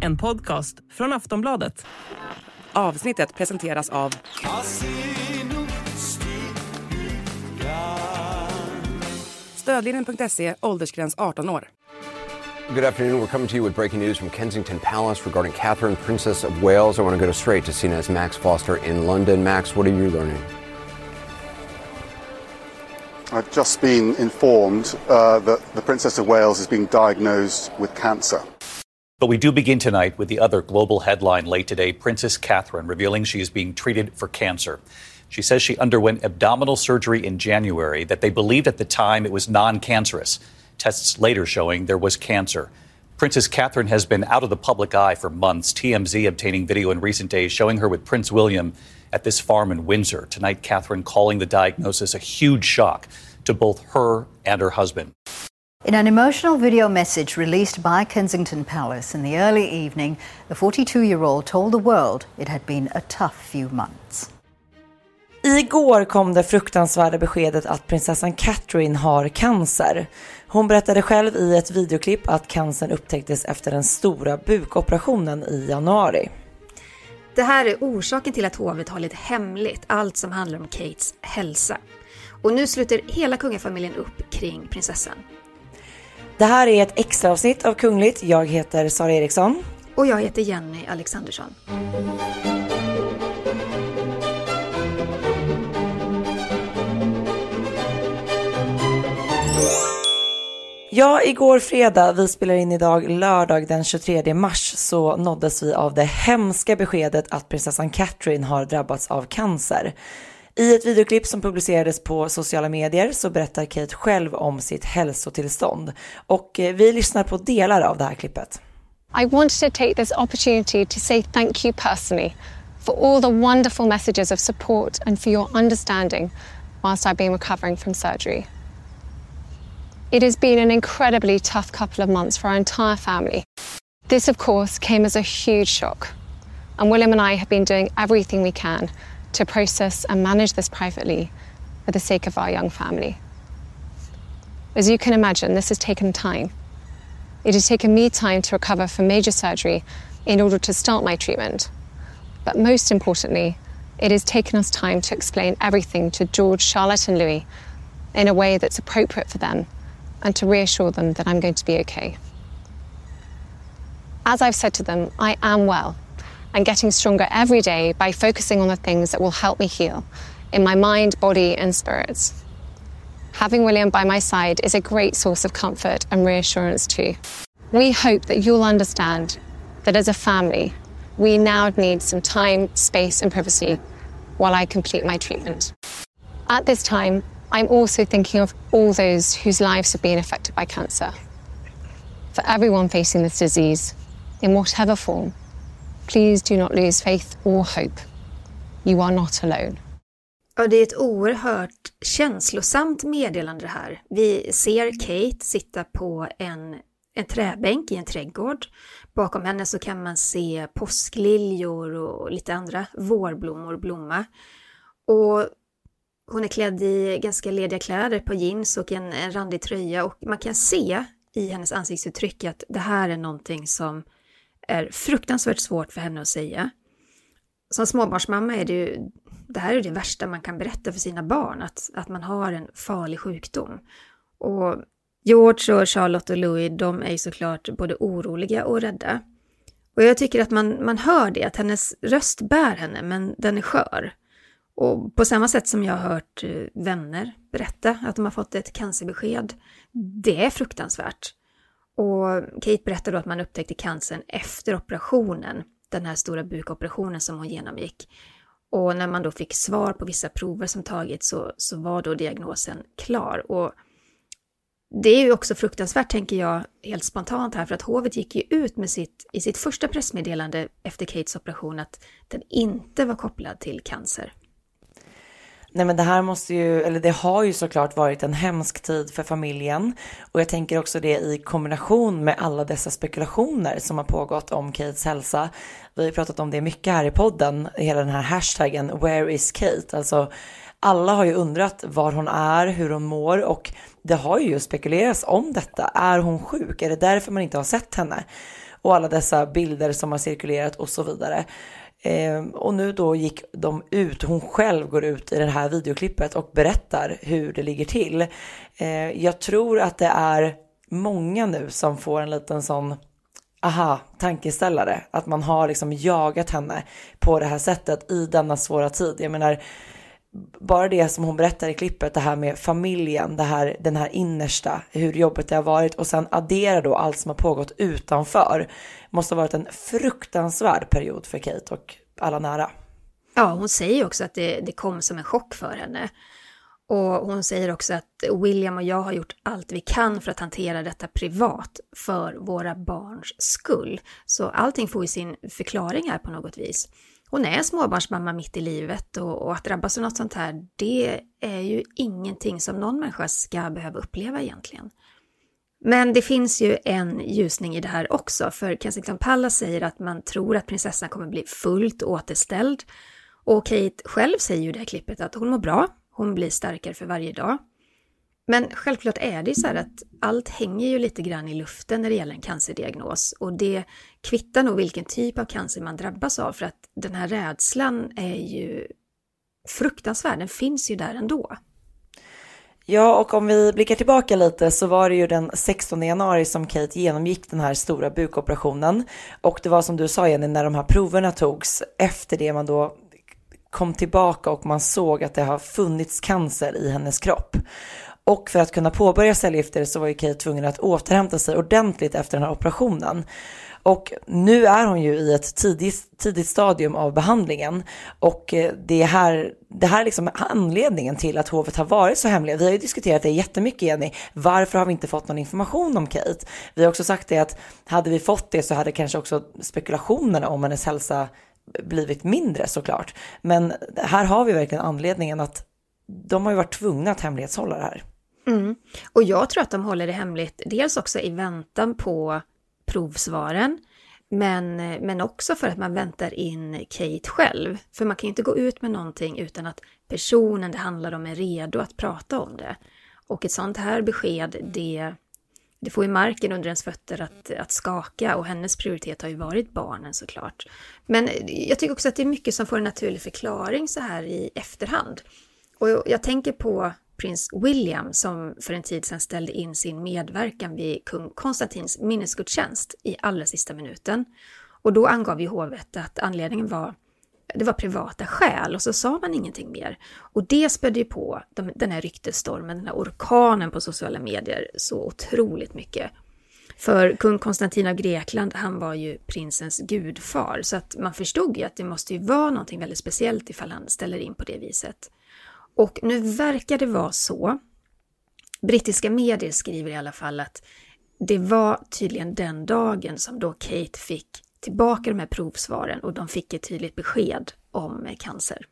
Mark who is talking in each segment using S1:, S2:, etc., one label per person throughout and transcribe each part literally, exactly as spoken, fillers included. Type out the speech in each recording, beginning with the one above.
S1: En podcast från Aftonbladet.
S2: Avsnittet presenteras av Stödlinjen punkt se, åldersgräns arton år.
S3: Good afternoon. We're coming to you with breaking news from Kensington Palace regarding Catherine, Princess of Wales. I want to go straight to C N N's Max Foster in London. Max, what are you learning?
S4: I've just been informed uh, that the Princess of Wales is being diagnosed with cancer.
S5: But we do begin tonight with the other global headline late today, Princess Catherine revealing she is being treated for cancer. She says she underwent abdominal surgery in January that they believed at the time it was non-cancerous. Tests later showing there was cancer. Princess Catherine has been out of the public eye for months. T M Z obtaining video in recent days showing her with Prince William at this farm in Windsor. Tonight, Catherine calling the diagnosis a huge shock to both her and her husband.
S6: In an emotional video message released by Kensington Palace in the early evening, the forty-two-year-old told the world it had been a tough few months.
S7: Igår kom det fruktansvärda beskedet att prinsessan Catherine har cancer. Hon berättade själv i ett videoklipp att cancern upptäcktes efter den stora bukoperationen i januari.
S8: Det här är orsaken till att hovet har lite hemligt allt som handlar om Kates hälsa. Och nu sluter hela kungafamiljen upp kring prinsessan.
S7: Det här är ett extra avsnitt av Kungligt. Jag heter Sara Eriksson.
S8: Och jag heter Jenny Alexandersson.
S7: Ja, igår fredag, vi spelar in idag lördag den tjugotredje mars, så nåddes vi av det hemska beskedet att prinsessan Catherine har drabbats av cancer. I ett videoklipp som publicerades på sociala medier så berättar Kate själv om sitt hälsotillstånd. Och vi lyssnar på delar av det här klippet.
S9: I wanted to take this opportunity to say thank you personally for all the wonderful messages of support and for your understanding whilst I've been recovering from surgery. It has been an incredibly tough couple of months for our entire family. This, of course, came as a huge shock, and William and I have been doing everything we can to process and manage this privately for the sake of our young family. As you can imagine, this has taken time. It has taken me time to recover from major surgery in order to start my treatment. But most importantly, it has taken us time to explain everything to George, Charlotte and Louis in a way that's appropriate for them and to reassure them that I'm going to be okay. As I've said to them, I am well and getting stronger every day by focusing on the things that will help me heal in my mind, body and spirits. Having William by my side is a great source of comfort and reassurance too. We hope that you'll understand that as a family, we now need some time, space and privacy while I complete my treatment. At this time, I'm also thinking of all those whose lives have been affected by cancer. For everyone facing this disease, in whatever form, please do not lose faith or hope. You are not alone.
S8: Ja, det är ett oerhört känslosamt meddelande här. Vi ser Kate sitta på en, en träbänk i en trädgård. Bakom henne så kan man se påskliljor och lite andra vårblommor blomma. Och hon är klädd i ganska lediga kläder, på jeans och en, en randig tröja. Och man kan se i hennes ansiktsuttryck att det här är någonting som är fruktansvärt svårt för henne att säga. Som småbarnsmamma är det ju, det här är det värsta man kan berätta för sina barn. Att, att man har en farlig sjukdom. Och George och Charlotte och Louis, de är ju såklart både oroliga och rädda. Och jag tycker att man, man hör det, att hennes röst bär henne, men den är skör. Och på samma sätt som jag har hört vänner berätta att de har fått ett cancerbesked, det är fruktansvärt. Och Kate berättade då att man upptäckte cancern efter operationen, den här stora bukoperationen som hon genomgick. Och när man då fick svar på vissa prover som tagits så, så var då diagnosen klar. Och det är ju också fruktansvärt, tänker jag, helt spontant här, för att hovet gick ju ut med sitt, i sitt första pressmeddelande efter Kates operation att den inte var kopplad till cancer.
S7: Nej, men det här måste ju, eller det har ju såklart varit en hemsk tid för familjen. Och jag tänker också det i kombination med alla dessa spekulationer som har pågått om Kates hälsa. Vi har pratat om det mycket här i podden, hela den här hashtaggen Where is Kate? Alltså alla har ju undrat var hon är, hur hon mår, och det har ju spekulerats om detta. Är hon sjuk? Är det därför man inte har sett henne? och alla dessa bilder som har cirkulerat och så vidare. Eh, och nu då gick de ut, hon själv går ut i det här videoklippet och berättar hur det ligger till. Eh, jag tror att det är många nu som får en liten sån aha, tankeställare. Att man har liksom jagat henne på det här sättet i denna svåra tid. Jag menar, bara det som hon berättar i klippet, det här med familjen, det här, den här innersta, hur jobbet det har varit och sen addera då allt som har pågått utanför. Måste ha varit en fruktansvärd period för Kate och alla nära.
S8: Ja, hon säger också att det, det kom som en chock för henne. Och hon säger också att William och jag har gjort allt vi kan för att hantera detta privat för våra barns skull. Så allting får ju sin förklaring här på något vis. Hon är småbarnsmamma mitt i livet och, och att drabbas av något sånt här, det är ju ingenting som någon människa ska behöva uppleva egentligen. Men det finns ju en ljusning i det här också, för Kensington Palace säger att man tror att prinsessan kommer bli fullt återställd. Och Kate själv säger ju i det här klippet att hon mår bra, hon blir starkare för varje dag. Men självklart är det så här att allt hänger ju lite grann i luften när det gäller en cancerdiagnos. Och det kvittar nog vilken typ av cancer man drabbas av, för att den här rädslan är ju fruktansvärd, den finns ju där ändå.
S7: Ja, och om vi blickar tillbaka lite så var det ju den sextonde januari som Kate genomgick den här stora bukoperationen. Och det var som du sa, Jenny, när de här proverna togs, efter det man då kom tillbaka och man såg att det har funnits cancer i hennes kropp. Och för att kunna påbörja cellgifter så var ju Kate tvungen att återhämta sig ordentligt efter den här operationen. Och nu är hon ju i ett tidigt, tidigt stadium av behandlingen. Och det här, det här är liksom anledningen till att hovet har varit så hemliga. Vi har ju diskuterat det jättemycket, Jenny. Varför har vi inte fått någon information om Kate? Vi har också sagt det att hade vi fått det så hade kanske också spekulationerna om hennes hälsa blivit mindre såklart. Men här har vi verkligen anledningen att de har ju varit tvungna att hemlighetshålla det här.
S8: Mm. Och jag tror att de håller det hemligt, dels också i väntan på provsvaren, men, men också för att man väntar in Kate själv. För man kan ju inte gå ut med någonting utan att personen det handlar om är redo att prata om det. Och ett sånt här besked, det, det får ju marken under ens fötter att, att skaka, och hennes prioritet har ju varit barnen såklart. Men jag tycker också att det är mycket som får en naturlig förklaring så här i efterhand. Och jag, jag tänker på prins William som för en tid sedan ställde in sin medverkan vid kung Konstantins minnesgudstjänst i allra sista minuten. Och då angav ju hovet att anledningen var, det var privata skäl, och så sa man ingenting mer. Och det spädde ju på de, den här ryktesstormen, den här orkanen på sociala medier så otroligt mycket. För kung Konstantin av Grekland, han var ju prinsens gudfar, så att man förstod ju att det måste ju vara någonting väldigt speciellt ifall han ställer in på det viset. Och nu verkar det vara så. Brittiska medier skriver i alla fall att det var tydligen den dagen som då Kate fick tillbaka de här provsvaren och de fick ett tydligt besked om cancer.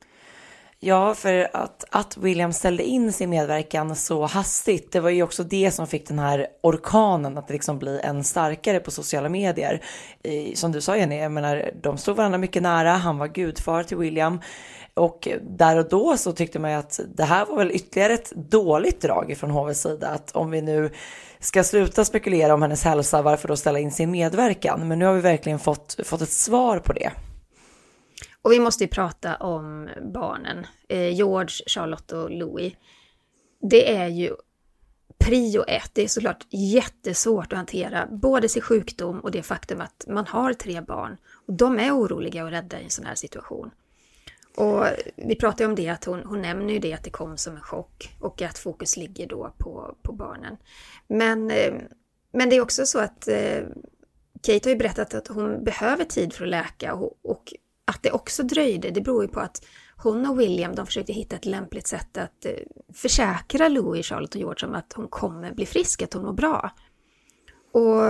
S7: Ja, för att, att William ställde in sin medverkan så hastigt, det var ju också det som fick den här orkanen att liksom bli än starkare på sociala medier. I, som du sa, Jenny, jag menar, de stod varandra mycket nära, han var gudfar till William. Och där och då så tyckte man att det här var väl ytterligare ett dåligt drag från hovets sida. Att om vi nu ska sluta spekulera om hennes hälsa, varför då ställa in sin medverkan? Men nu har vi verkligen fått, fått ett svar på det.
S8: Och vi måste ju prata om barnen. Eh, George, Charlotte och Louis. Det är ju prio ett. Det är såklart jättesvårt att hantera både sin sjukdom och det faktum att man har tre barn. Och de är oroliga och rädda i en sån här situation. Och vi pratar ju om det, att hon, hon nämner ju det att det kom som en chock och att fokus ligger då på, på barnen. Men, eh, men det är också så att eh, Kate har ju berättat att hon behöver tid för att läka, och, och att det också dröjde, det beror ju på att hon och William, de försökte hitta ett lämpligt sätt att eh, försäkra Louis, Charlotte och George om att hon kommer bli frisk, att hon mår bra. Och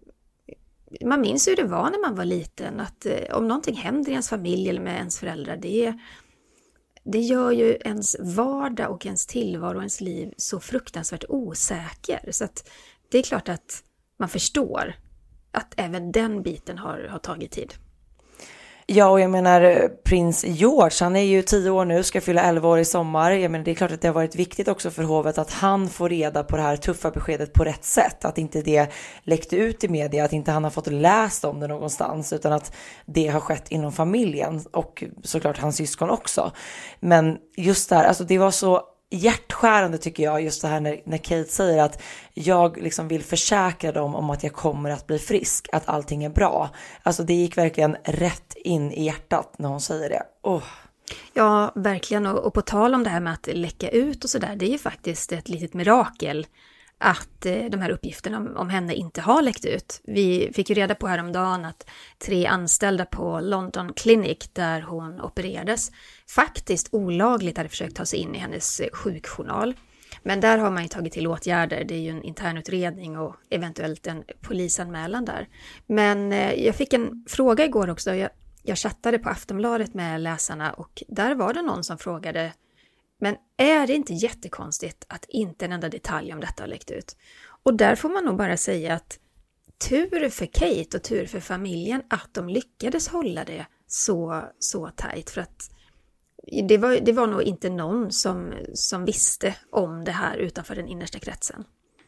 S8: man minns ju hur det var när man var liten, att eh, om någonting händer i ens familj eller med ens föräldrar, det, det gör ju ens vardag och ens tillvaro och ens liv så fruktansvärt osäker. Så att det är klart att man förstår att även den biten har, har tagit tid.
S7: Ja, och jag menar prins George, han är ju tio år nu, ska fylla elva år i sommar. Jag menar, det är klart att det har varit viktigt också för hovet att han får reda på det här tuffa beskedet på rätt sätt. Att inte det läckte ut i media, att inte han har fått läst om det någonstans, utan att det har skett inom familjen och såklart hans syskon också. Men just där, alltså det var så hjärtskärande tycker jag, just det här när, när Kate säger att jag liksom vill försäkra dem om att jag kommer att bli frisk, att allting är bra. Alltså det gick verkligen rätt in i hjärtat när hon säger det. Oh.
S8: Ja, verkligen. Och, och på tal om det här med att läcka ut och sådär, det är ju faktiskt ett litet mirakel att eh, de här uppgifterna om, om henne inte har läckt ut. Vi fick ju reda på häromdagen att tre anställda på London Clinic där hon opererades faktiskt olagligt hade försökt ta sig in i hennes eh, sjukjournal. Men där har man ju tagit till åtgärder. Det är ju en internutredning och eventuellt en polisanmälan där. Men eh, jag fick en fråga igår också. Jag, jag chattade på Aftonbladet med läsarna och där var det någon som frågade: men är det inte jättekonstigt att inte en enda detalj om detta har läckt ut? Och där får man nog bara säga att tur för Kate och tur för familjen att de lyckades hålla det så, så tajt. För att det var, det var nog inte någon som, som visste om det här utanför den innersta kretsen.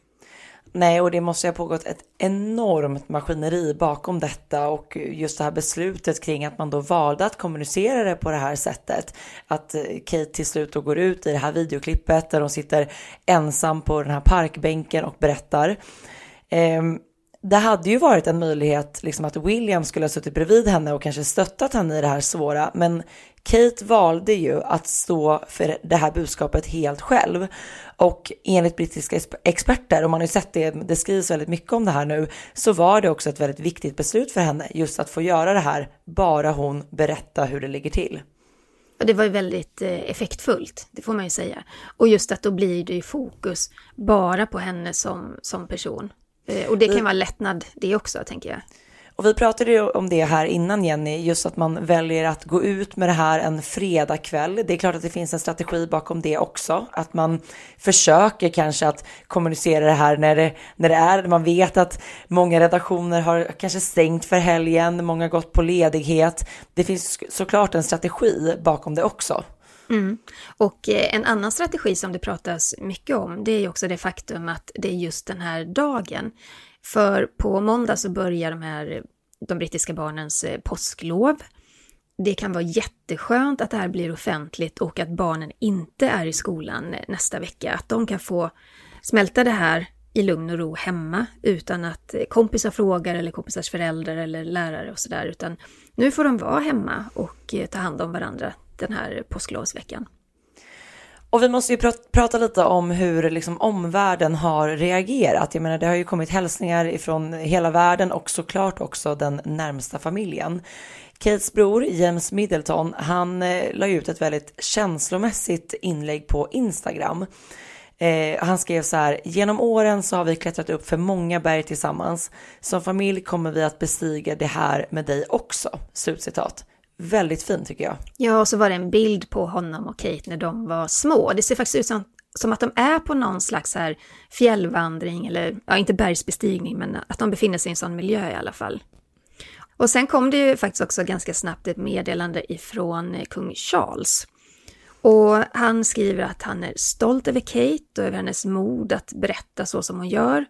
S7: Nej, och det måste ha pågått ett enormt maskineri bakom detta och just det här beslutet kring att man då valde att kommunicera det på det här sättet. Att Kate till slut då går ut i det här videoklippet där hon sitter ensam på den här parkbänken och berättar. Ehm, det hade ju varit en möjlighet liksom att William skulle ha suttit bredvid henne och kanske stöttat henne i det här svåra, men Kate valde ju att stå för det här budskapet helt själv. Och enligt brittiska experter, och man har ju sett det, det skrivs väldigt mycket om det här nu, så var det också ett väldigt viktigt beslut för henne just att få göra det här, bara hon berättar hur det ligger till.
S8: Och det var ju väldigt effektfullt, det får man ju säga. Och just att då blir det ju fokus bara på henne som, som person. Och det kan vara lättnad det också, tänker jag.
S7: Och vi pratade ju om det här innan, Jenny, just att man väljer att gå ut med det här en fredagkväll. Det är klart att det finns en strategi bakom det också. Att man försöker kanske att kommunicera det här när det, när det är, man vet att många redaktioner har kanske stängt för helgen, många har gått på ledighet. Det finns såklart en strategi bakom det också.
S8: Mm. Och en annan strategi som det pratas mycket om, det är ju också det faktum att det är just den här dagen. För på måndag så börjar de här de brittiska barnens påsklov. Det kan vara jätteskönt att det här blir offentligt och att barnen inte är i skolan nästa vecka. Att de kan få smälta det här i lugn och ro hemma utan att kompisar frågar eller kompisars föräldrar eller lärare och sådär. Utan nu får de vara hemma och ta hand om varandra den här påsklovsveckan.
S7: Och vi måste ju pr- prata lite om hur liksom omvärlden har reagerat. Jag menar, det har ju kommit hälsningar ifrån hela världen och såklart också den närmsta familjen. Kates bror James Middleton, han eh, la ut ett väldigt känslomässigt inlägg på Instagram. Eh, han skrev så här: genom åren så har vi klättrat upp för många berg tillsammans. Som familj kommer vi att bestiga det här med dig också. Slutcitat. Väldigt fint tycker jag.
S8: Ja, och så var det en bild på honom och Kate när de var små. Det ser faktiskt ut som, som att de är på någon slags här fjällvandring eller, ja, inte bergsbestigning, men att de befinner sig i en sån miljö i alla fall. Och sen kom det ju faktiskt också ganska snabbt ett meddelande ifrån kung Charles. Och han skriver att han är stolt över Kate och över hennes mod att berätta så som hon gör.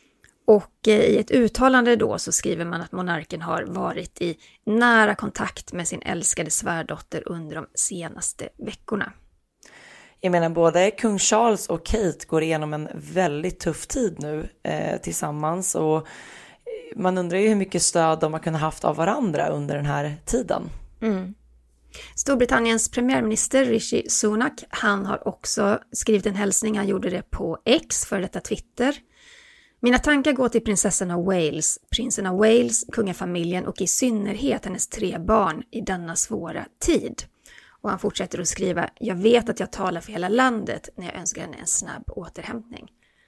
S8: Och i ett uttalande då så skriver man att monarken har varit i nära kontakt med sin älskade svärdotter under de senaste veckorna.
S7: Jag menar, både kung Charles och Kate går igenom en väldigt tuff tid nu eh, tillsammans. Och man undrar ju hur mycket stöd de har kunnat haft av varandra under den här tiden.
S8: Mm. Storbritanniens premiärminister Rishi Sunak, han har också skrivit en hälsning. Han gjorde det på X, för detta Twitter. Mina tankar går till prinsessan av Wales, prinsen av Wales, kungafamiljen och i synnerhet hennes tre barn i denna svåra tid. Och han fortsätter att skriva: jag vet att jag talar för hela landet när jag önskar henne en snabb återhämtning.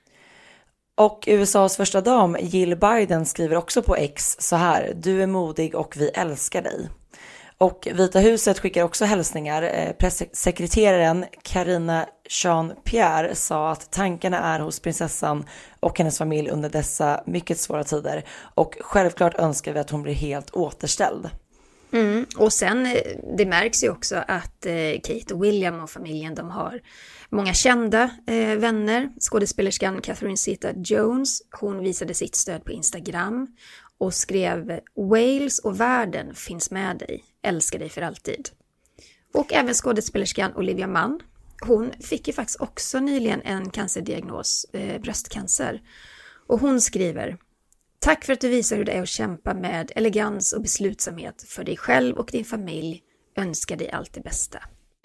S7: Och U S A:s första dam Jill Biden skriver också på X så här: du är modig och vi älskar dig. Och Vita huset skickar också hälsningar. Pressekreteraren Karina Jean-Pierre sa att tankarna är hos prinsessan och hennes familj under dessa mycket svåra tider. Och självklart önskar vi att hon blir helt återställd.
S8: Mm. Och sen, det märks ju också att eh, Kate och William och familjen, de har många kända eh, vänner. Skådespelerskan Catherine Zeta-Jones, hon visade sitt stöd på Instagram och skrev Wales och världen finns med dig, älskar dig för alltid. Och även skådespelerskan Olivia Munn, hon fick ju faktiskt också nyligen en cancerdiagnos, eh, bröstcancer. Och hon skriver: tack för att du visar hur det är att kämpa med elegans och beslutsamhet för dig själv och din familj. Önskar dig allt det bästa.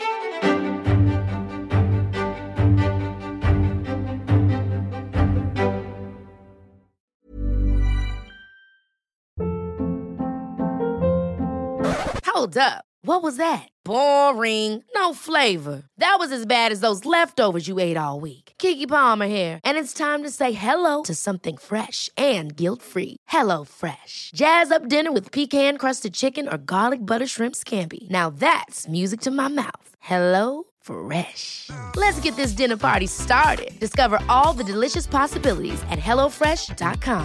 S10: Hold up. What was that? Boring. No flavor. That was as bad as those leftovers you ate all week. Keke Palmer here, and it's time to say hello to something fresh and guilt-free. Hello Fresh. Jazz up dinner with pecan-crusted chicken or garlic butter shrimp scampi. Now that's music to my mouth. Hello Fresh. Let's get this dinner party started. Discover all the delicious possibilities at hello fresh dot com.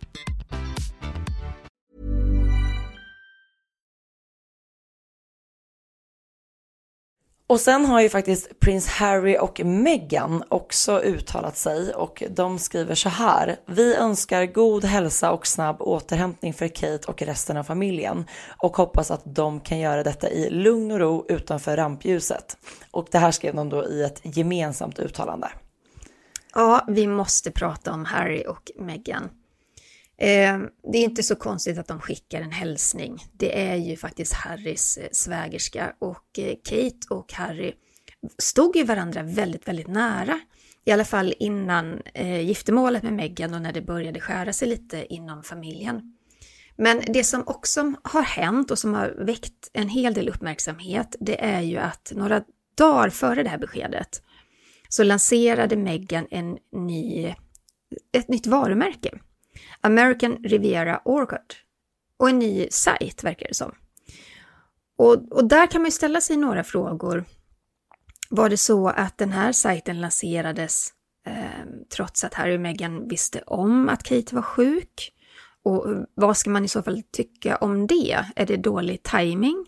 S7: Och sen har ju faktiskt prins Harry och Meghan också uttalat sig, och de skriver så här: vi önskar god hälsa och snabb återhämtning för Kate och resten av familjen och hoppas att de kan göra detta i lugn och ro utanför rampljuset. Och det här skrev de då i ett gemensamt uttalande.
S8: Ja, vi måste prata om Harry och Meghan. Eh, det är inte så konstigt att de skickar en hälsning. Det är ju faktiskt Harrys eh, svägerska, och eh, Kate och Harry stod ju varandra väldigt, väldigt nära. I alla fall innan eh, giftermålet med Meghan och när det började skära sig lite inom familjen. Men det som också har hänt och som har väckt en hel del uppmärksamhet, det är ju att några dagar före det här beskedet så lanserade Meghan en ny, ett nytt varumärke. American Riviera Orchard. Och en ny sajt verkar det som. Och, och där kan man ju ställa sig några frågor. Var det så att den här sajten lanserades eh, trots att Harry och Meghan visste om att Kate var sjuk? Och vad ska man i så fall tycka om det? Är det dålig timing?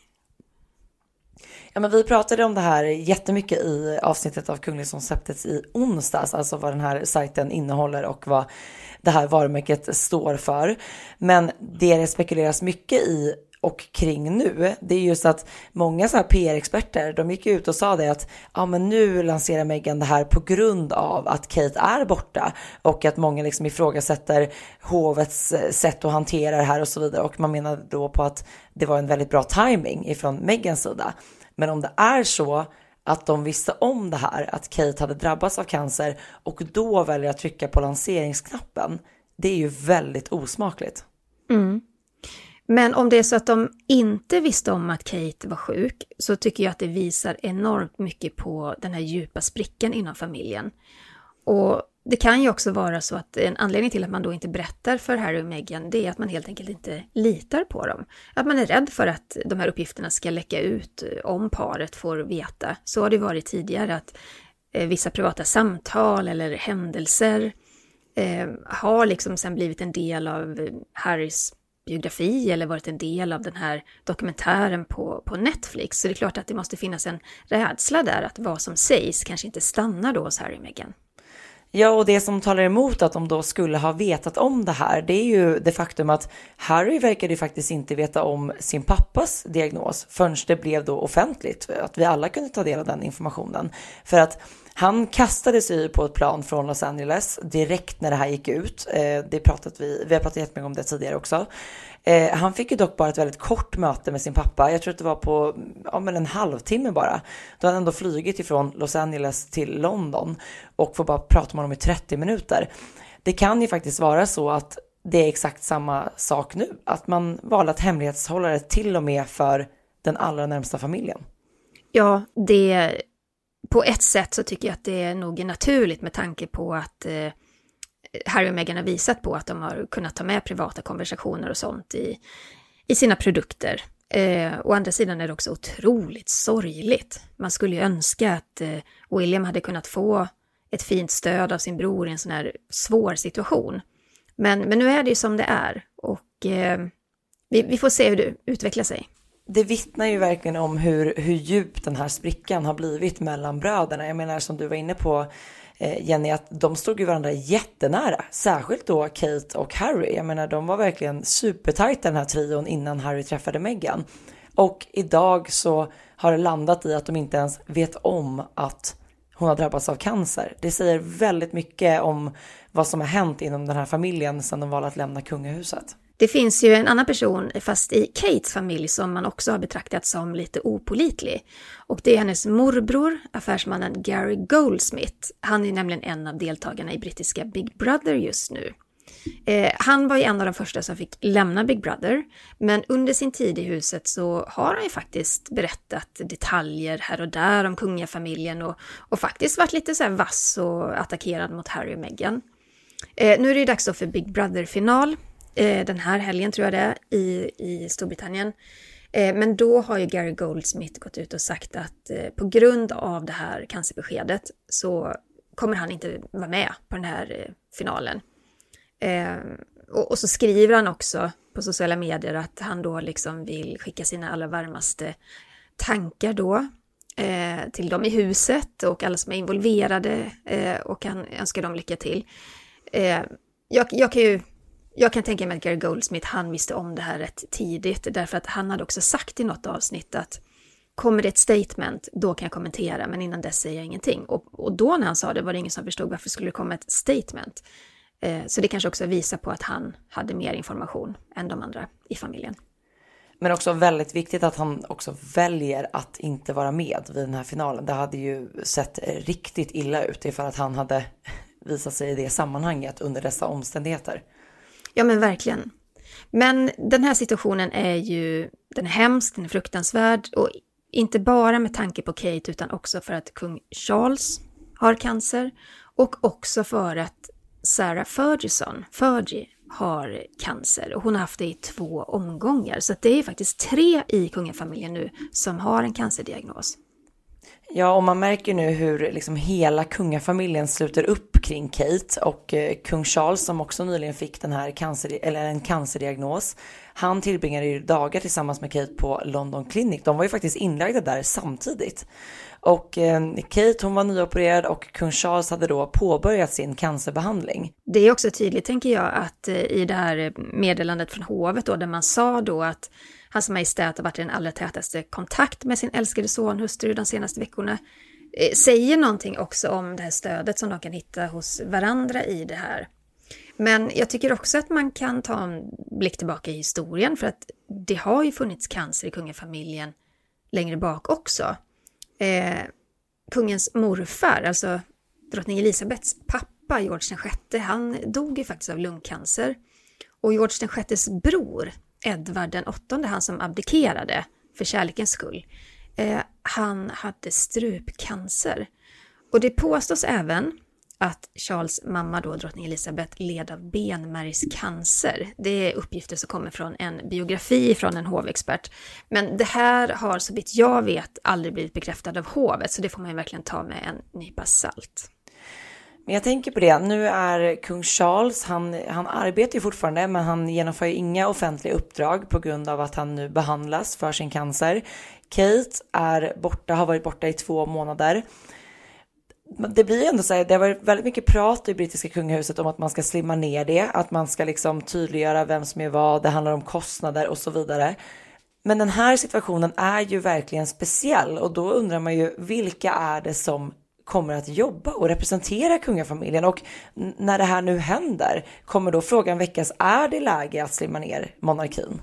S7: Ja, men vi pratade om det här jättemycket i avsnittet av Kunglighetskonceptet i onsdags, alltså vad den här sajten innehåller och vad det här varumärket står för. Men det det spekuleras mycket i och kring nu, det är just att många så här P R-experter, de gick ut och sa det att ja, men nu lanserar Meghan det här på grund av att Kate är borta, och att många liksom ifrågasätter hovets sätt att hantera det här och så vidare, och man menar då på att det var en väldigt bra timing ifrån Meghans sida. Men om det är så att de visste om det här, att Kate hade drabbats av cancer, och då väljer att trycka på lanseringsknappen, det är ju väldigt osmakligt.
S8: Mm. Men om det är så att de inte visste om att Kate var sjuk, så tycker jag att det visar enormt mycket på den här djupa sprickan inom familjen. Och det kan ju också vara så att en anledning till att man då inte berättar för Harry och Meghan, det är att man helt enkelt inte litar på dem. Att man är rädd för att de här uppgifterna ska läcka ut om paret får veta. Så har det varit tidigare, att eh, vissa privata samtal eller händelser eh, har liksom sen blivit en del av Harrys biografi eller varit en del av den här dokumentären på, på Netflix. Så det är klart att det måste finnas en rädsla där att vad som sägs kanske inte stannar då hos Harry och Meghan.
S7: Ja, och det som talar emot att de då skulle ha vetat om det här, det är ju det faktum att Harry verkade ju faktiskt inte veta om sin pappas diagnos förrän det blev då offentligt, att vi alla kunde ta del av den informationen. För att han kastade sig på ett plan från Los Angeles direkt när det här gick ut. Det pratat vi, vi har pratat jättemycket om det tidigare också. Han fick ju dock bara ett väldigt kort möte med sin pappa. Jag tror att det var på ja, men en halvtimme bara. Då han ändå flugit ifrån Los Angeles till London och får bara prata med honom i trettio minuter. Det kan ju faktiskt vara så att det är exakt samma sak nu. Att man valde att hemlighetshålla det till och med för den allra närmsta familjen.
S8: Ja, det... På ett sätt så tycker jag att det är nog naturligt med tanke på att eh, Harry och Meghan har visat på att de har kunnat ta med privata konversationer och sånt i, i sina produkter. Eh, å andra sidan är det också otroligt sorgligt. Man skulle ju önska att eh, William hade kunnat få ett fint stöd av sin bror i en sån här svår situation. Men, men nu är det ju som det är, och eh, vi, vi får se hur det utvecklar sig.
S7: det vittnar ju verkligen om hur, hur djup den här sprickan har blivit mellan bröderna. Jag menar, som du var inne på, Jenny, att de stod ju varandra jättenära. Särskilt då Kate och Harry. Jag menar, de var verkligen supertajta, den här trion, innan Harry träffade Meghan. Och idag så har det landat i att de inte ens vet om att hon har drabbats av cancer. Det säger väldigt mycket om vad som har hänt inom den här familjen sedan de valde att lämna kungahuset.
S8: Det finns ju en annan person, fast i Kates familj, som man också har betraktat som lite opålitlig. Och det är hennes morbror, affärsmannen Gary Goldsmith. Han är nämligen en av deltagarna i brittiska Big Brother just nu. Eh, han var ju en av de första som fick lämna Big Brother. Men under sin tid i huset så har han ju faktiskt berättat detaljer här och där om kungafamiljen. Och, och faktiskt varit lite så här vass och attackerad mot Harry och Meghan. Eh, nu är det ju dags då för Big Brother-final. Den här helgen tror jag det är, i, i Storbritannien. Men då har ju Gary Goldsmith gått ut och sagt att på grund av det här cancerbeskedet så kommer han inte vara med på den här finalen. Och, och så skriver han också på sociala medier att han då liksom vill skicka sina allra varmaste tankar då till dem i huset och alla som är involverade, och han önskar dem lycka till. Jag, jag kan ju Jag kan tänka mig att Gary Goldsmith, han visste om det här rätt tidigt, därför att han hade också sagt i något avsnitt att kommer det ett statement, då kan jag kommentera, men innan dess säger jag ingenting. Och, och då när han sa det var det ingen som förstod varför skulle det komma ett statement. Eh, så det kanske också visar på att han hade mer information än de andra i familjen.
S7: Men också väldigt viktigt att han också väljer att inte vara med vid den här finalen. Det hade ju sett riktigt illa ut ifall att han hade visat sig i det sammanhanget under dessa omständigheter.
S8: Ja, men verkligen. Men den här situationen är ju, den är hemsk, den är fruktansvärd, och inte bara med tanke på Kate utan också för att kung Charles har cancer och också för att Sarah Ferguson, Fergie, har cancer, och hon har haft det i två omgångar. Så att det är faktiskt tre i kungafamiljen nu som har en cancerdiagnos.
S7: Ja, och man märker nu hur liksom hela kungafamiljen sluter upp kring Kate, och eh, kung Charles, som också nyligen fick den här cancer, eller en cancerdiagnos. Han tillbringade ju dagar tillsammans med Kate på London Clinic. De var ju faktiskt inlagda där samtidigt. Och eh, Kate, hon var nyopererad, och kung Charles hade då påbörjat sin cancerbehandling.
S8: Det är också tydligt, tänker jag, att eh, i det här meddelandet från hovet då, där man sa då att Hans Majestät har varit i den allra tätaste kontakt med sin älskade sonhustru de senaste veckorna, eh, säger någonting också om det här stödet som de kan hitta hos varandra i det här. Men jag tycker också att man kan ta en blick tillbaka i historien, för att det har ju funnits cancer i kungafamiljen längre bak också. Eh, kungens morfar, alltså drottning Elisabeths pappa George den sjätte, han dog ju faktiskt av lungcancer. Och George den sjättes bror Edvard den åttonde, han som abdikerade för kärlekens skull, eh, han hade strupcancer. Och det påstås även att Charles mamma då, drottning Elisabeth, led av benmärgscancer. Det är uppgifter som kommer från en biografi från en hovexpert. Men det här har, så vitt jag vet, aldrig blivit bekräftad av hovet, så det får man ju verkligen ta med en nypa salt.
S7: Men jag tänker på det, nu är kung Charles, han, han arbetar ju fortfarande, men han genomför ju inga offentliga uppdrag på grund av att han nu behandlas för sin cancer. Kate är borta, har varit borta i två månader. Det blir ju ändå så här, det har varit väldigt mycket prat i brittiska kungahuset om att man ska slimma ner det, att man ska liksom tydliggöra vem som är vad, det handlar om kostnader och så vidare. Men den här situationen är ju verkligen speciell, och då undrar man ju, vilka är det som kommer att jobba och representera kungafamiljen? Och när det här nu händer, kommer då frågan väckas, är det läge att slimma ner monarkin?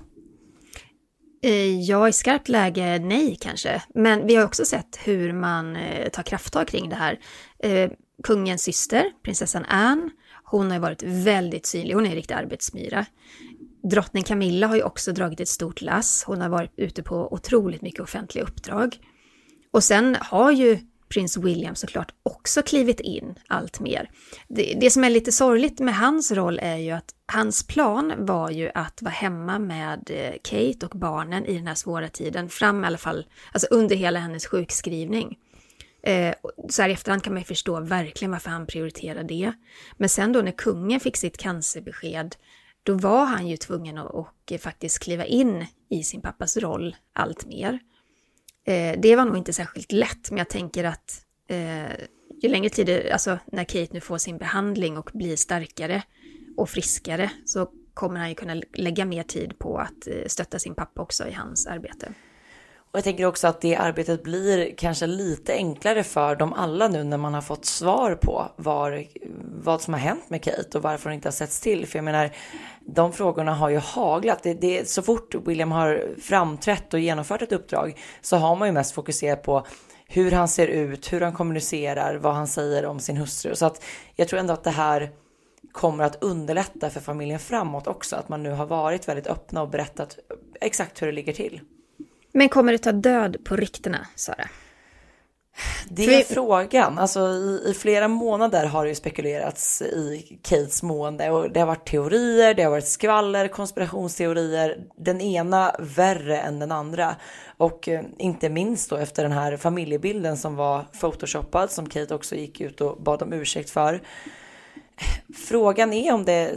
S8: Ja, i skarpt läge nej kanske. Men vi har också sett hur man tar krafttag kring det här. Kungens syster, prinsessan Anne, hon har varit väldigt synlig. Hon är en riktig arbetsmyra. Drottning Camilla har ju också dragit ett stort lass. Hon har varit ute på otroligt mycket offentliga uppdrag. Och sen har ju prins William såklart också klivit in allt mer. Det, det som är lite sorgligt med hans roll är ju att hans plan var ju att vara hemma med Kate och barnen i den här svåra tiden, fram i alla fall, alltså under hela hennes sjukskrivning. Eh, så här i efterhand kan man ju förstå verkligen varför han prioriterar det. Men sen då när kungen fick sitt cancerbesked, då var han ju tvungen att och faktiskt kliva in i sin pappas roll allt mer. Eh, det var nog inte särskilt lätt, men jag tänker att eh, ju längre tid, det, alltså när Kate nu får sin behandling och blir starkare och friskare, så kommer han ju kunna lägga mer tid på att eh, stötta sin pappa också i hans arbete.
S7: Och jag tänker också att det arbetet blir kanske lite enklare för dem alla nu när man har fått svar på var, vad som har hänt med Kate och varför hon inte har setts till. För jag menar, de frågorna har ju haglat. Det, det, så fort William har framträtt och genomfört ett uppdrag så har man ju mest fokuserat på hur han ser ut, hur han kommunicerar, vad han säger om sin hustru. Så att jag tror ändå att det här kommer att underlätta för familjen framåt också. Att man nu har varit väldigt öppna och berättat exakt hur det ligger till.
S8: Men kommer det ta död på ryktena, Sara?
S7: Det är För... frågan. Alltså, i, i flera månader har det ju spekulerats i Kates mående. Och det har varit teorier, det har varit skvaller, konspirationsteorier. Den ena värre än den andra. Och eh, inte minst då efter den här familjebilden som var photoshoppad. Som Kate också gick ut och bad om ursäkt för. Frågan är om det...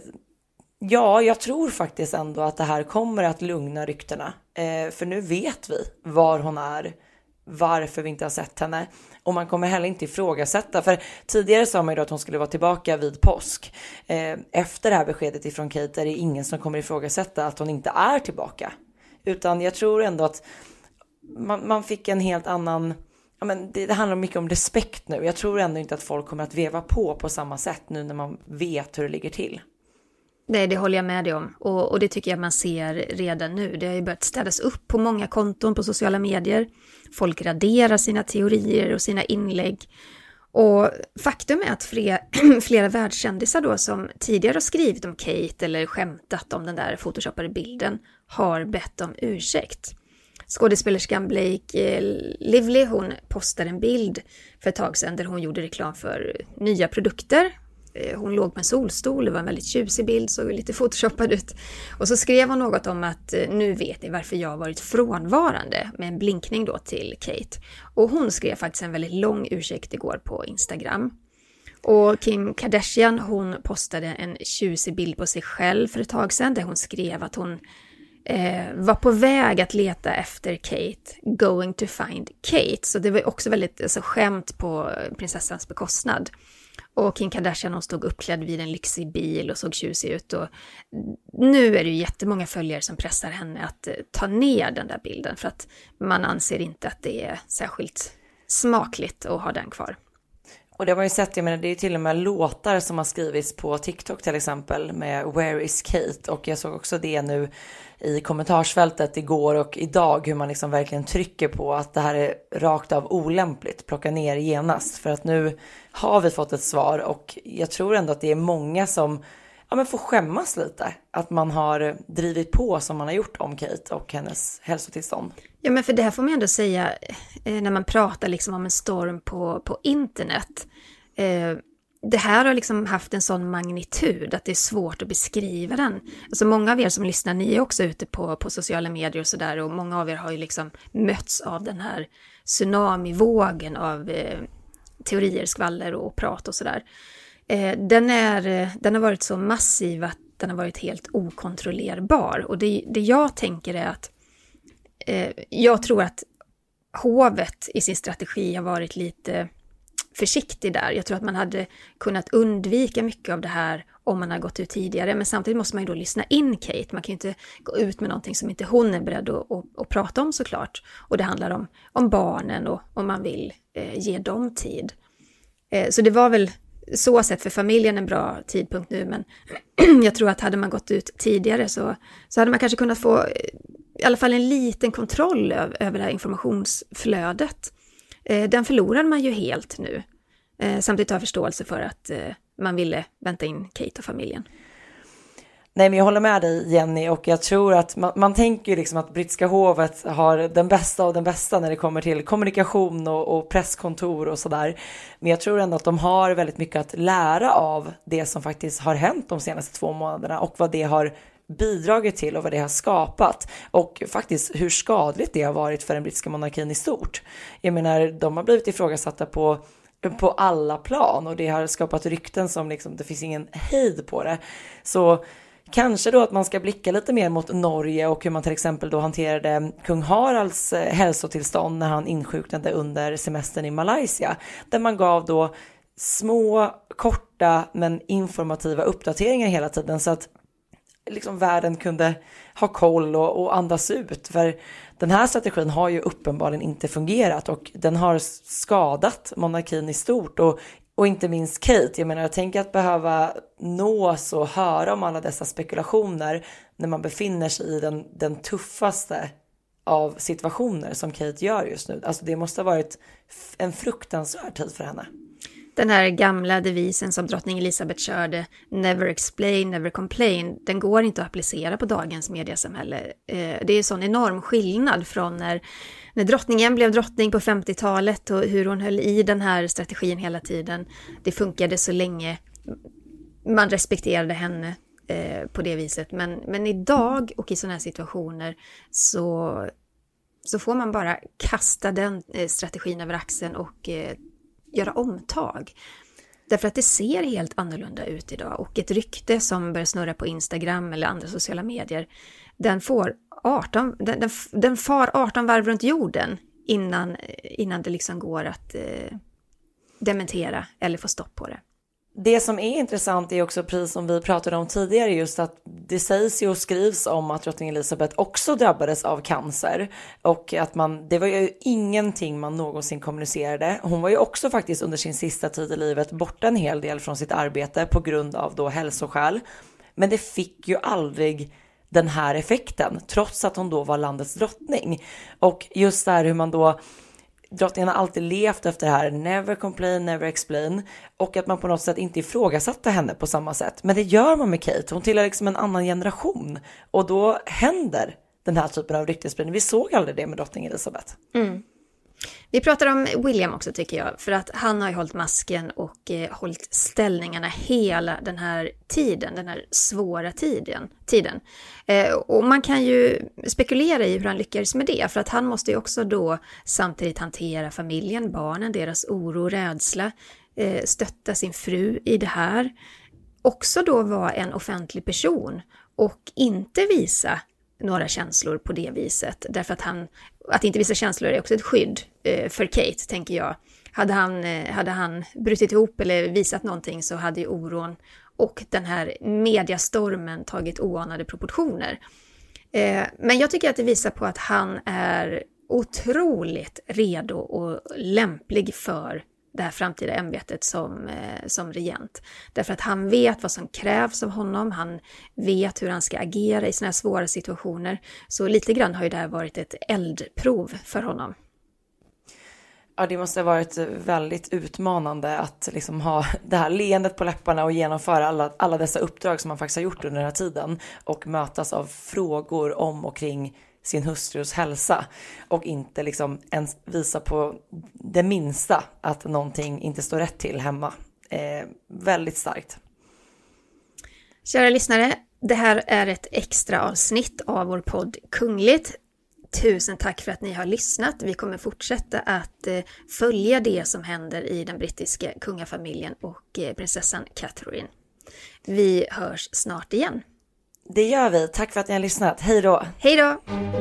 S7: Ja, jag tror faktiskt ändå att det här kommer att lugna ryktena. Eh, för nu vet vi var hon är, varför vi inte har sett henne. Och man kommer heller inte ifrågasätta. För tidigare sa man ju då att hon skulle vara tillbaka vid påsk. Eh, efter det här beskedet ifrån Kate är det ingen som kommer ifrågasätta att hon inte är tillbaka. Utan jag tror ändå att man, man fick en helt annan... Ja, men det, det handlar mycket om respekt nu. Jag tror ändå inte att folk kommer att veva på på samma sätt nu när man vet hur det ligger till.
S8: Nej, det håller jag med dig om. Och, och det tycker jag man ser redan nu. Det har ju börjat städas upp på många konton på sociala medier. Folk raderar sina teorier och sina inlägg. Och faktum är att flera, flera världskändisar då som tidigare har skrivit om Kate eller skämtat om den där photoshoppade bilden har bett om ursäkt. Skådespelerskan Blake Lively, hon postade en bild för ett tag sedan där hon gjorde reklam för nya produkter. Hon låg på en solstol, det var en väldigt tjusig bild, såg lite photoshoppad ut. Och så skrev hon något om att nu vet ni varför jag har varit frånvarande, med en blinkning då till Kate. Och hon skrev faktiskt en väldigt lång ursäkt igår på Instagram. Och Kim Kardashian, hon postade en tjusig bild på sig själv för ett tag sedan där hon skrev att hon eh, var på väg att leta efter Kate, going to find Kate. Så det var också väldigt alltså, skämt på prinsessans bekostnad. Och Kim Kardashian, hon stod uppklädd vid en lyxig bil och såg tjusig ut. Och nu är det ju jättemånga följare som pressar henne att ta ner den där bilden. För att man anser inte att det är särskilt smakligt att ha den kvar.
S7: Och det har man ju sett, jag menar, det är ju till och med låtar som har skrivits på TikTok till exempel med Where is Kate? Och jag såg också det nu i kommentarsfältet igår och idag hur man liksom verkligen trycker på att det här är rakt av olämpligt, plocka ner genast. För att nu har vi fått ett svar och jag tror ändå att det är många som ja, men får skämmas lite. Att man har drivit på som man har gjort om Kate och hennes hälsotillstånd.
S8: Ja, men för det här får man ändå säga eh, när man pratar liksom om en storm på, på internet. Eh, det här har liksom haft en sån magnitud att det är svårt att beskriva den. Alltså många av er som lyssnar, ni är också ute på, på sociala medier och sådär. Och många av er har ju liksom mötts av den här tsunamivågen av eh, teorier, skvaller och prat och sådär. Eh, den, är, den har varit så massiv att den har varit helt okontrollerbar. Och det, det jag tänker är att eh, jag tror att hovet i sin strategi har varit lite försiktig där. Jag tror att man hade kunnat undvika mycket av det här om man har gått ut tidigare. Men samtidigt måste man ju då lyssna in Kate. Man kan ju inte gå ut med någonting som inte hon är beredd att, att, att prata om såklart. Och det handlar om, om barnen och om man vill eh, ge dem tid. Eh, så det var väl så sett för familjen en bra tidpunkt nu. Men jag tror att hade man gått ut tidigare så, så hade man kanske kunnat få i alla fall en liten kontroll över, över det här informationsflödet. Eh, den förlorar man ju helt nu. Eh, samtidigt har jag förståelse för att eh, man ville vänta in Kate och familjen.
S7: Nej, men jag håller med dig, Jenny, och jag tror att man, man tänker ju liksom att brittiska hovet har den bästa av den bästa när det kommer till kommunikation och, och presskontor och sådär. Men jag tror ändå att de har väldigt mycket att lära av det som faktiskt har hänt de senaste två månaderna och vad det har bidragit till och vad det har skapat och faktiskt hur skadligt det har varit för den brittiska monarkin i stort. Jag menar, de har blivit ifrågasatta på på alla plan och det har skapat rykten som liksom, det finns ingen hejd på det. Så Kanske då att man ska blicka lite mer mot Norge och hur man till exempel då hanterade kung Haralds hälsotillstånd när han insjuknade under semestern i Malaysia. Där man gav då små, korta men informativa uppdateringar hela tiden så att liksom världen kunde ha koll och, och andas ut. För den här strategin har ju uppenbarligen inte fungerat och den har skadat monarkin i stort och, och inte minst Kate. Jag menar, jag tänker att behöva nås och höra om alla dessa spekulationer när man befinner sig i den, den tuffaste av situationer som Kate gör just nu. Alltså det måste ha varit en fruktansvärd tid för henne.
S8: Den här gamla devisen som drottning Elizabeth körde, never explain, never complain, den går inte att applicera på dagens mediasamhälle. Det är en sån enorm skillnad från när, när drottningen blev drottning på femtiotalet och hur hon höll i den här strategin hela tiden. Det funkade så länge man respekterade henne på det viset. Men, men idag och i sådana här situationer så, så får man bara kasta den strategin över axeln och göra omtag. Därför att det ser helt annorlunda ut idag. Och ett rykte som börjar snurra på Instagram eller andra sociala medier, den får arton, den, den, den far arton varv runt jorden innan, innan det liksom går att eh, dementera eller få stopp på det.
S7: Det som är intressant är också, precis som vi pratade om tidigare, just att det sägs ju och skrivs om att drottning Elizabeth också drabbades av cancer. Och att man, det var ju ingenting man någonsin kommunicerade. Hon var ju också faktiskt under sin sista tid i livet borta en hel del från sitt arbete på grund av då hälsoskäl. Men det fick ju aldrig den här effekten, trots att hon då var landets drottning. Och just där hur man då... Drottningen har alltid levt efter det här, never complain, never explain, och att man på något sätt inte ifrågasatte henne på samma sätt. Men det gör man med Kate, hon tillhör liksom en annan generation och då händer den här typen av ryktesspridning. Vi såg aldrig det med drottning Elizabeth.
S8: Mm. Vi pratar om William också tycker jag, för att han har ju hållit masken och eh, hållit ställningarna hela den här tiden, den här svåra tiden. tiden. Eh, och man kan ju spekulera i hur han lyckades med det, för att han måste ju också då samtidigt hantera familjen, barnen, deras oro och rädsla, eh, stötta sin fru i det här. Också då vara en offentlig person och inte visa några känslor på det viset, därför att han att inte visa känslor är också ett skydd eh, för Kate, tänker jag. Hade han, eh, hade han brutit ihop eller visat någonting så hade ju oron och den här mediastormen tagit oanade proportioner. Eh, men jag tycker att det visar på att han är otroligt redo och lämplig för det här framtida ämbetet som, eh, som regent. Därför att han vet vad som krävs av honom, han vet hur han ska agera i såna här svåra situationer. Så lite grann har ju det här varit ett eldprov för honom.
S7: Ja, det måste ha varit väldigt utmanande att liksom ha det här leendet på läpparna och genomföra alla, alla dessa uppdrag som man faktiskt har gjort under den här tiden och mötas av frågor om och kring sin hustrus hälsa och inte liksom ens visa på det minsta att någonting inte står rätt till hemma. Eh, väldigt starkt.
S8: Kära lyssnare, det här är ett extra avsnitt av vår podd Kungligt. Tusen tack för att ni har lyssnat. Vi kommer fortsätta att eh, följa det som händer i den brittiska kungafamiljen och eh, prinsessan Catherine. Vi hörs snart igen.
S7: Det gör vi. Tack för att ni har lyssnat. Hej då!
S8: Hej då!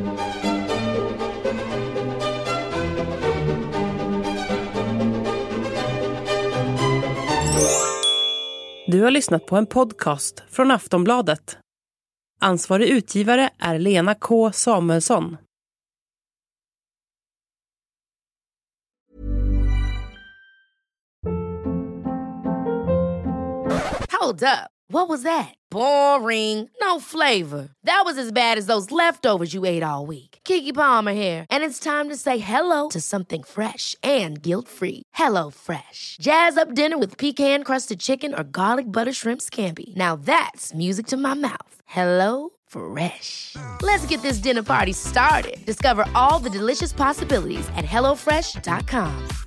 S1: Du har lyssnat på en podcast från Aftonbladet. Ansvarig utgivare är Lena K. Samuelsson.
S10: Hold up. What was that? Boring. No flavor. That was as bad as those leftovers you ate all week. Keke Palmer here, and it's time to say hello to something fresh and guilt-free. Hello Fresh. Jazz up dinner with pecan-crusted chicken or garlic butter shrimp scampi. Now that's music to my mouth. Hello Fresh. Let's get this dinner party started. Discover all the delicious possibilities at hello fresh dot com.